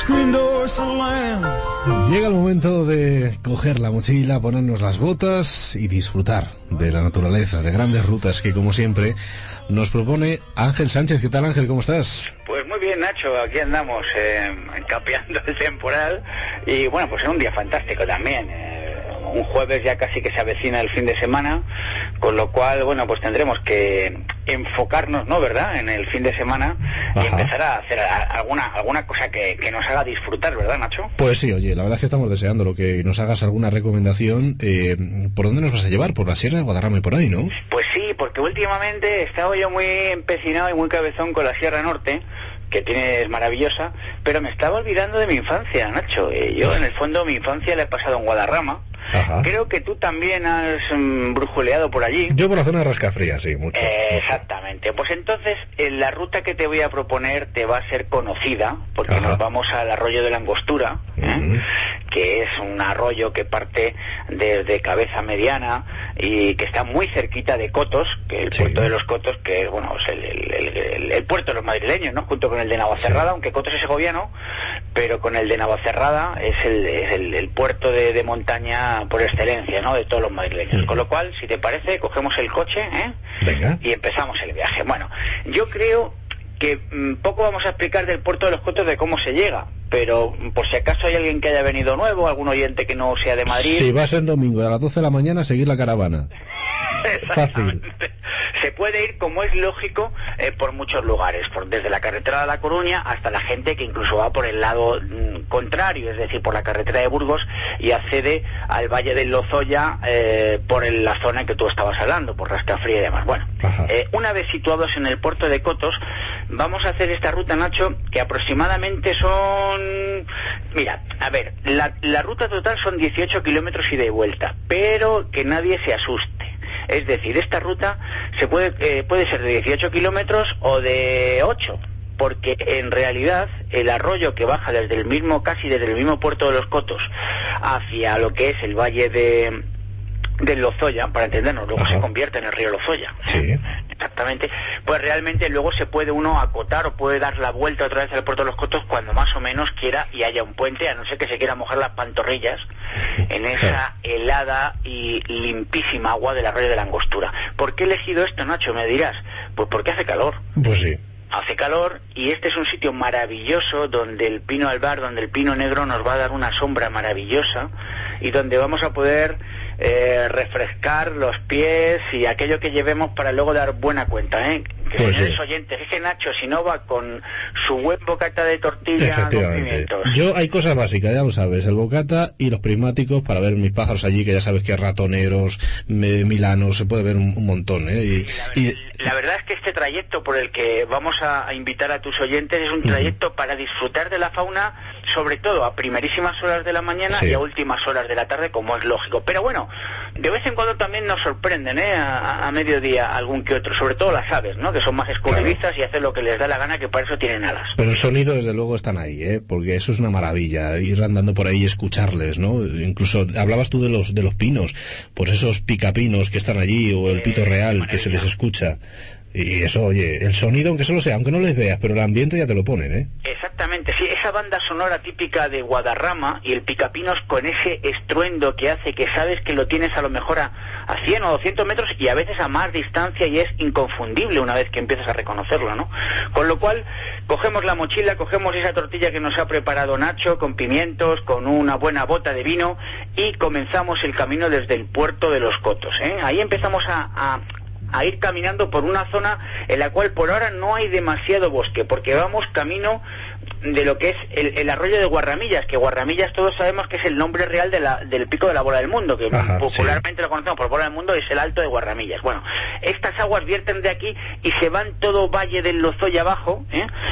Llega el momento de coger la mochila, ponernos las botas y disfrutar de la naturaleza, de grandes rutas que, como siempre, nos propone Ángel Sánchez. ¿Qué tal, Ángel? ¿Cómo estás? Pues muy bien, Nacho, aquí andamos capeando el temporal y bueno, pues es un día fantástico también. Un jueves ya casi que se avecina el fin de semana, con lo cual, bueno, pues tendremos que enfocarnos, ¿no?, ¿verdad?, en el fin de semana. Ajá. Y empezar a hacer alguna cosa que nos haga disfrutar, ¿verdad, Nacho? Pues sí, oye, la verdad es que estamos deseando lo que nos hagas alguna recomendación. ¿Por dónde nos vas a llevar? ¿Por la Sierra de Guadarrama y por ahí, no? Pues sí, porque últimamente he estado yo muy empecinado y muy cabezón con la Sierra Norte, que es maravillosa, pero me estaba olvidando de mi infancia, Nacho. Yo, en el fondo, mi infancia la he pasado en Guadarrama. Ajá. Creo que tú también has brujuleado por allí. Yo por la zona de Rascafría, sí, mucho. Exactamente. Pues entonces, la ruta que te voy a proponer te va a ser conocida, porque Ajá. Nos vamos al arroyo de la Angostura, que es un arroyo que parte desde Cabeza Mediana y que está muy cerquita de Cotos, que el puerto de los Cotos, que es, bueno, es el puerto de los madrileños, ¿no?, junto con el de Navacerrada, aunque Cotos es segoviano, pero con el de Navacerrada es el puerto de montaña por excelencia, ¿no?, de todos los madrileños. Con lo cual, si te parece, cogemos el coche, Venga. Y empezamos el viaje. Bueno, yo creo que poco vamos a explicar del puerto de los Cotos, de cómo se llega, pero por si acaso hay alguien que haya venido nuevo, algún oyente que no sea de Madrid. Si va a ser domingo a las 12 de la mañana, seguir la caravana. Fácil. Se puede ir, como es lógico, por muchos lugares, desde la carretera de La Coruña hasta la gente que incluso va por el lado contrario, es decir, por la carretera de Burgos y accede al Valle del Lozoya por la zona en que tú estabas hablando, por Rascafría y demás. Bueno, una vez situados en el puerto de Cotos, vamos a hacer esta ruta, Nacho, que aproximadamente son... Mira, a ver, la ruta total son 18 kilómetros ida y vuelta, pero que nadie se asuste. Es decir, esta ruta puede ser de 18 kilómetros o de 8, porque en realidad el arroyo que baja casi desde el mismo puerto de los Cotos hacia lo que es el valle del Lozoya, para entendernos, luego Ajá. Se convierte en el río Lozoya. Sí. Exactamente. Pues realmente luego se puede uno acotar o puede dar la vuelta otra vez al puerto de los Cotos cuando más o menos quiera y haya un puente, a no ser que se quiera mojar las pantorrillas en esa helada y limpísima agua del arroyo de la Angostura. ¿Por qué he elegido esto, Nacho? Me dirás. Pues porque hace calor. Pues sí. Hace calor y este es un sitio maravilloso donde el pino albar, donde el pino negro nos va a dar una sombra maravillosa y donde vamos a poder refrescar los pies y aquello que llevemos para luego dar buena cuenta, Que pues señores sí. oyentes, es que Nacho, si no va con su buen bocata de tortilla con pimientos. Yo hay cosas básicas, ya lo sabes, el bocata y los prismáticos para ver mis pájaros allí, que ya sabes que ratoneros, milanos, se puede ver un montón, La verdad es que este trayecto por el que vamos a invitar a tus oyentes es un trayecto para disfrutar de la fauna, sobre todo a primerísimas horas de la mañana y a últimas horas de la tarde, como es lógico. Pero bueno, de vez en cuando también nos sorprenden, a mediodía algún que otro, sobre todo las aves, ¿no?, que son más escurridizas y hacen lo que les da la gana, que para eso tienen alas. Pero el sonido, desde luego, están ahí, porque eso es una maravilla, ir andando por ahí y escucharles, ¿no? Incluso hablabas tú de los pinos, pues esos picapinos que están allí, o el pito real que se les escucha. Y eso, oye, el sonido, aunque solo sea, aunque no les veas, pero el ambiente ya te lo ponen, Exactamente, sí, esa banda sonora típica de Guadarrama y el picapinos con ese estruendo que hace que sabes que lo tienes a lo mejor a 100 o 200 metros y a veces a más distancia y es inconfundible una vez que empiezas a reconocerlo, ¿no? Con lo cual, cogemos la mochila, cogemos esa tortilla que nos ha preparado Nacho, con pimientos, con una buena bota de vino y comenzamos el camino desde el puerto de los Cotos, Ahí empezamos a ir caminando por una zona en la cual por ahora no hay demasiado bosque, porque vamos camino de lo que es el arroyo de Guarramillas, que Guarramillas todos sabemos que es el nombre real del pico de la bola del mundo, que popularmente lo conocemos por bola del mundo, es el alto de Guarramillas. Bueno, estas aguas vierten de aquí y se van todo Valle del Lozoya abajo,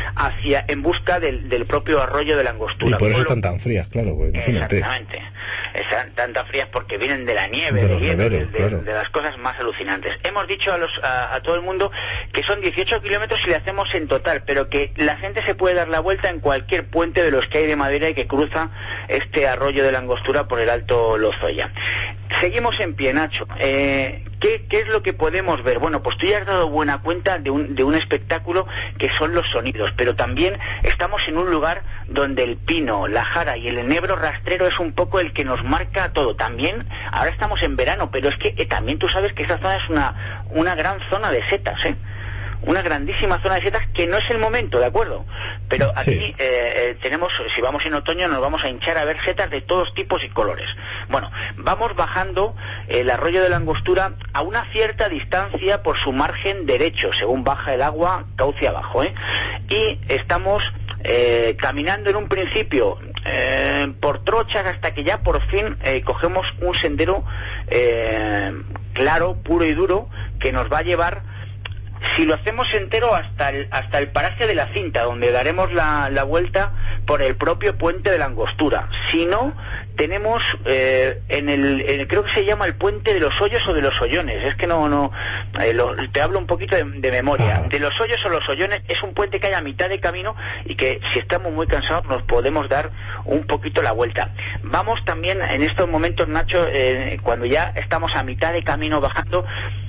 en busca del propio arroyo de la Angostura. Y por eso están tan frías, claro, pues, imagínate. Exactamente, están tan frías porque vienen de la nieve, de hielo, de las cosas más alucinantes. Hemos dicho a todo el mundo que son 18 kilómetros si le hacemos en total, pero que la gente se puede dar la vuelta en en cualquier puente de los que hay de madera y que cruza este arroyo de la Angostura por el Alto Lozoya. Seguimos en pie, Nacho. ¿Qué es lo que podemos ver? Bueno, pues tú ya has dado buena cuenta de un espectáculo que son los sonidos, pero también estamos en un lugar donde el pino, la jara y el enebro rastrero es un poco el que nos marca todo. También, ahora estamos en verano, pero es que también tú sabes que esa zona es una gran zona de setas, una grandísima zona de setas, que no es el momento, ¿de acuerdo? Pero aquí tenemos, si vamos en otoño, nos vamos a hinchar a ver setas de todos tipos y colores. Bueno, vamos bajando el arroyo de la Angostura a una cierta distancia por su margen derecho, según baja el agua cauce abajo, y estamos caminando en un principio por trochas hasta que ya por fin cogemos un sendero claro, puro y duro, que nos va a llevar, si lo hacemos entero, hasta el paraje de la Cinta, donde daremos la vuelta por el propio puente de la Angostura. Si no, tenemos creo que se llama el puente de los Hoyos o de los Hoyones, es que te hablo un poquito de memoria. De los Hoyos o los Hoyones es un puente que hay a mitad de camino y que si estamos muy cansados nos podemos dar un poquito la vuelta. Vamos también en estos momentos, Nacho, cuando ya estamos a mitad de camino bajando,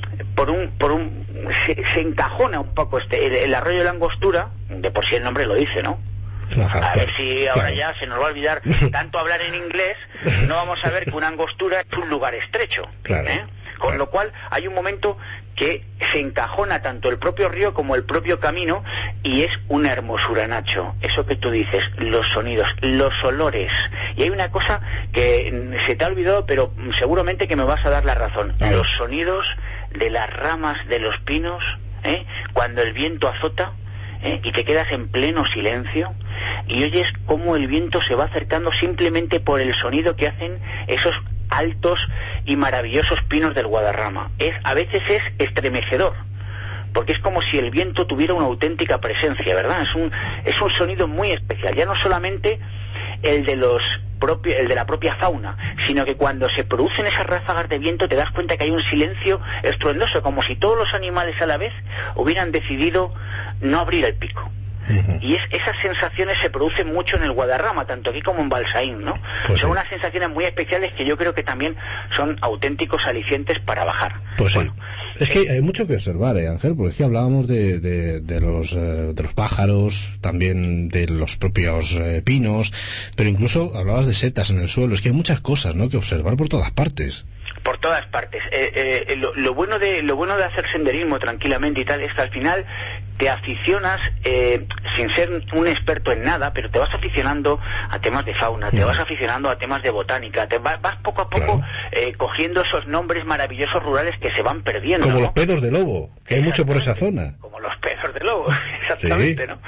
se encajona un poco el arroyo de la Angostura, de por sí el nombre lo dice, ¿no? A ver si ahora ya se nos va a olvidar tanto hablar en inglés, no vamos a ver que una angostura es un lugar estrecho, con lo cual hay un momento que se encajona tanto el propio río como el propio camino, y es una hermosura, Nacho, eso que tú dices, los sonidos, los olores. Y hay una cosa que se te ha olvidado, pero seguramente que me vas a dar la razón: los sonidos de las ramas de los pinos, cuando el viento azota, y te quedas en pleno silencio y oyes cómo el viento se va acercando simplemente por el sonido que hacen esos altos y maravillosos pinos del Guadarrama. A veces es estremecedor, porque es como si el viento tuviera una auténtica presencia, ¿verdad? Es un sonido muy especial, ya no solamente el de la propia fauna, sino que cuando se producen esas ráfagas de viento te das cuenta que hay un silencio estruendoso, como si todos los animales a la vez hubieran decidido no abrir el pico. Y esas sensaciones se producen mucho en el Guadarrama, tanto aquí como en Balsaín, ¿no? Pues son unas sensaciones muy especiales que yo creo que también son auténticos alicientes para bajar. Pues bueno, es que hay mucho que observar, Ángel, porque aquí hablábamos de los pájaros, también de los propios pinos, pero incluso hablabas de setas en el suelo. Es que hay muchas cosas, ¿no?, que observar por todas partes. Por todas partes. Lo bueno de hacer senderismo tranquilamente y tal es que al final te aficionas, sin ser un experto en nada, pero te vas aficionando a temas de fauna, te vas aficionando a temas de botánica, vas poco a poco cogiendo esos nombres maravillosos rurales que se van perdiendo. Como, ¿no?, los pedos de lobo, que hay mucho por esa zona. Como los pedos de lobo, exactamente, ¿sí? ¿No?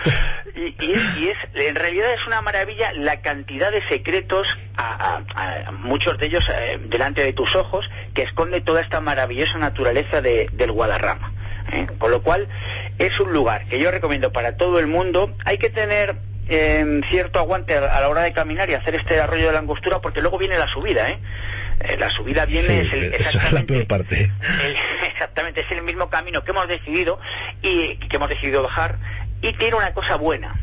Y en realidad es una maravilla la cantidad de secretos, a muchos de ellos delante de tus ojos, que esconde toda esta maravillosa naturaleza del Guadarrama. Con lo cual es un lugar que yo recomiendo para todo el mundo. Hay que tener cierto aguante a la hora de caminar y hacer este arroyo de la Angostura, porque luego viene la subida, la subida viene, esa es la peor parte. Exactamente, es el mismo camino que hemos decidido bajar, y tiene una cosa buena,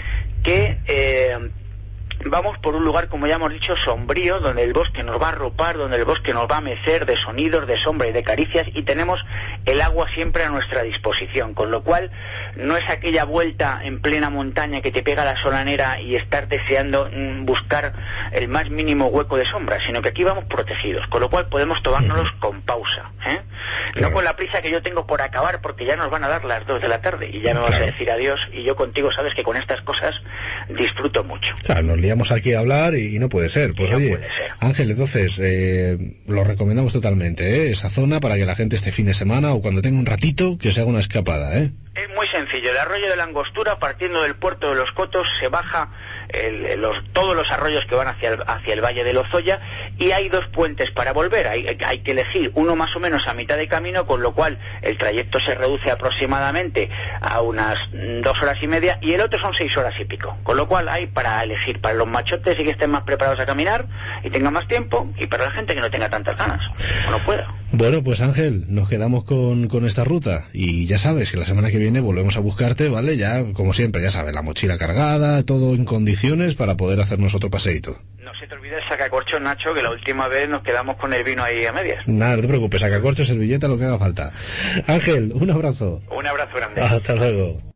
que vamos por un lugar, como ya hemos dicho, sombrío, donde el bosque nos va a arropar, donde el bosque nos va a mecer de sonidos, de sombra y de caricias, y tenemos el agua siempre a nuestra disposición, con lo cual no es aquella vuelta en plena montaña que te pega la solanera y estás deseando buscar el más mínimo hueco de sombra, sino que aquí vamos protegidos, con lo cual podemos tomárnoslos con pausa, no con la prisa que yo tengo por acabar, porque ya nos van a dar las 2 de la tarde y ya me vas a decir adiós, y yo contigo sabes que con estas cosas disfruto mucho. Claro, nos liamos aquí a hablar y no puede ser. Pues oye, Ángel, entonces lo recomendamos totalmente, esa zona, para que la gente este fin de semana o cuando tenga un ratito que se haga una escapada, Es muy sencillo. El arroyo de la Angostura, partiendo del puerto de Los Cotos, se baja todos los arroyos que van hacia el Valle de Lozoya, y hay 2 puentes para volver. Hay que elegir uno más o menos a mitad de camino, con lo cual el trayecto se reduce aproximadamente a unas 2 horas y media, y el otro son 6 horas y pico. Con lo cual hay para elegir, para los machotes y que estén más preparados a caminar y tengan más tiempo, y para la gente que no tenga tantas ganas o no pueda. Bueno, pues Ángel, nos quedamos con esta ruta y ya sabes que la semana que viene volvemos a buscarte, ¿vale? Ya, como siempre, ya sabes, la mochila cargada, todo en condiciones para poder hacernos otro paseíto. No se te olvide el sacacorchos, Nacho, que la última vez nos quedamos con el vino ahí a medias. Nada, no te preocupes, sacacorchos, servilleta, lo que haga falta. Ángel, un abrazo. Un abrazo grande. Hasta luego.